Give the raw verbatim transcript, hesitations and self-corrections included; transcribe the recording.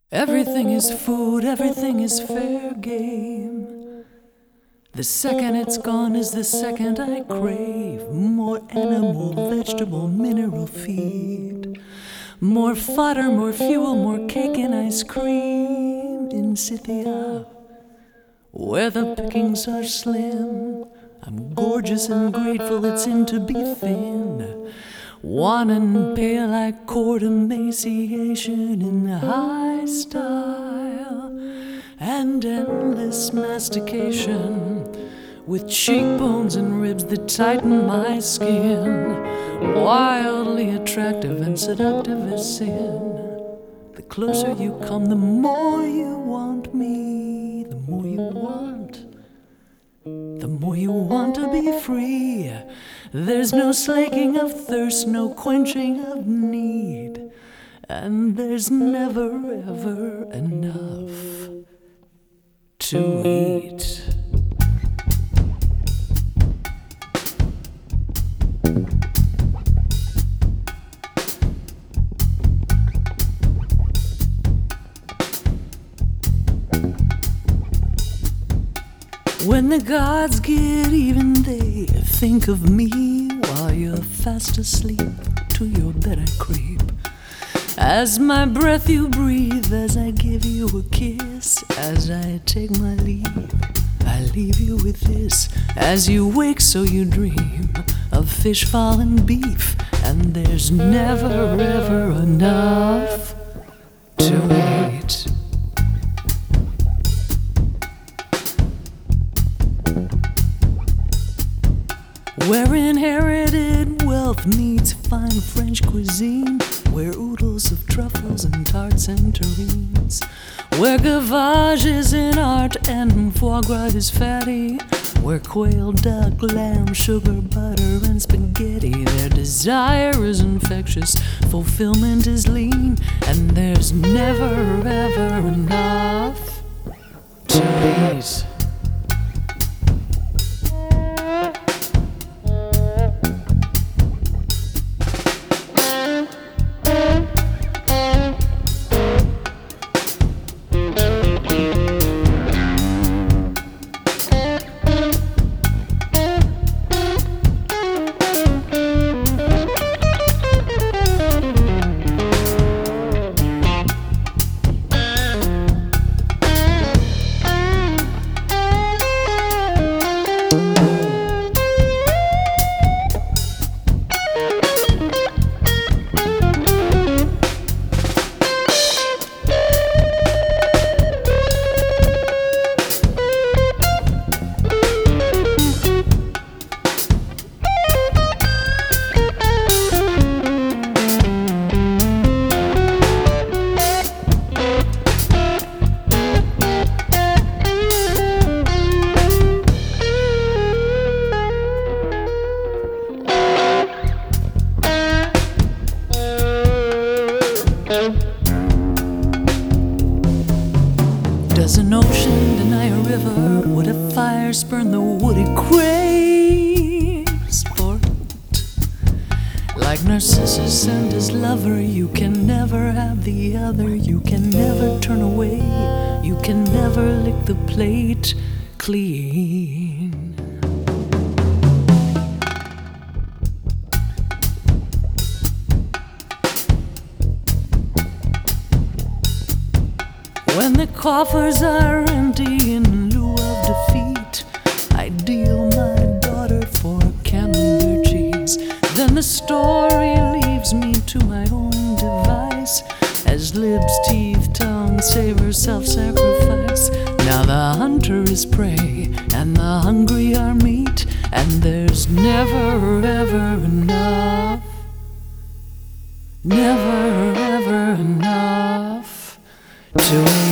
Everything is food, everything is fair game. The second it's gone is the second I crave more animal, vegetable, mineral feed. More fodder, more fuel, more cake and ice cream. In Scythia, where the pickings are slim, I'm gorgeous and grateful it's in to be thin. Wan and pale, I court emaciation in high style and endless mastication, with cheekbones and ribs that tighten my skin. Wildly attractive and seductive as sin. The closer you come, the more you want me. The more you want, the more you want to be free. There's no slaking of thirst, no quenching of need, and there's never ever enough to eat. When the gods get even, they think of me while you're fast asleep. To your bed I creep. As my breath you breathe, as I give you a kiss, as I take my leave, I leave you with this. As you wake, so you dream of fish, fowl, and beef, and there's never ever enough to eat. Where inherited wealth meets fine French cuisine, where oodles of truffles and tarts and terrines, where gavage is in art and foie gras is fatty, where quail, duck, lamb, sugar, butter, and spaghetti, their desire is infectious, fulfillment is lean, and there's never ever enough to eat. Does an ocean deny a river? Would a fire spurn the wood it craves for it? Like Narcissus and his lover, you can never have the other. You can never turn away. You can never lick the plate clean. When the coffers are empty in lieu of defeat, I deal my daughter for camembert cheese. Then the story leaves me to my own device, as lips, teeth, tongue, savor, self-sacrifice. Now the hunter is prey, and the hungry are meat, and there's never ever enough, never ever enough to